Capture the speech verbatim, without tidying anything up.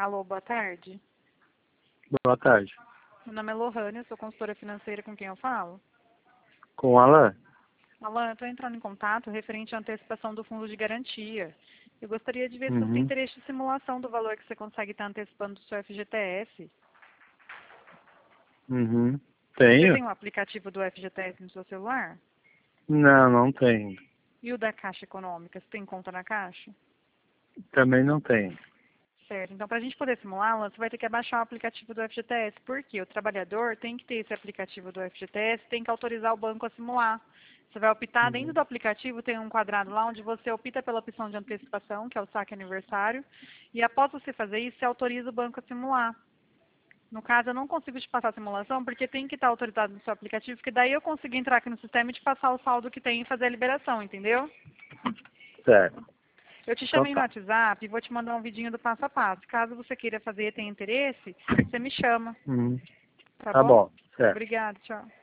Alô, boa tarde. Boa tarde. Meu nome é Lohane, eu sou consultora financeira, com quem eu falo? Com o Alan? Alan, eu estou entrando em contato referente à antecipação do fundo de garantia. Eu gostaria de ver se você tem Uhum. interesse em simulação do valor que você consegue estar antecipando do seu F G T S. Uhum. Você Tenho? tem o aplicativo do F G T S no seu celular? Não, não tenho. E o da Caixa Econômica? Você tem conta na Caixa? Também não tenho. Certo. Então, para a gente poder simular, Alan, você vai ter que abaixar o aplicativo do F G T S. Por quê? O trabalhador tem que ter esse aplicativo do F G T S, tem que autorizar o banco a simular. Você vai optar, dentro Uhum. do aplicativo tem um quadrado lá onde você opta pela opção de antecipação, que é o saque aniversário, e após você fazer isso, você autoriza o banco a simular. No caso, eu não consigo te passar a simulação porque tem que estar autorizado no seu aplicativo, porque daí eu consigo entrar aqui no sistema e te passar o saldo que tem e fazer a liberação, entendeu? Certo. Eu te Então chamei no tá. WhatsApp e vou te mandar um vidinho do passo a passo. Caso você queira fazer e tenha interesse, você me chama, Uhum. tá Tá bom? bom. Certo. Obrigada, tchau.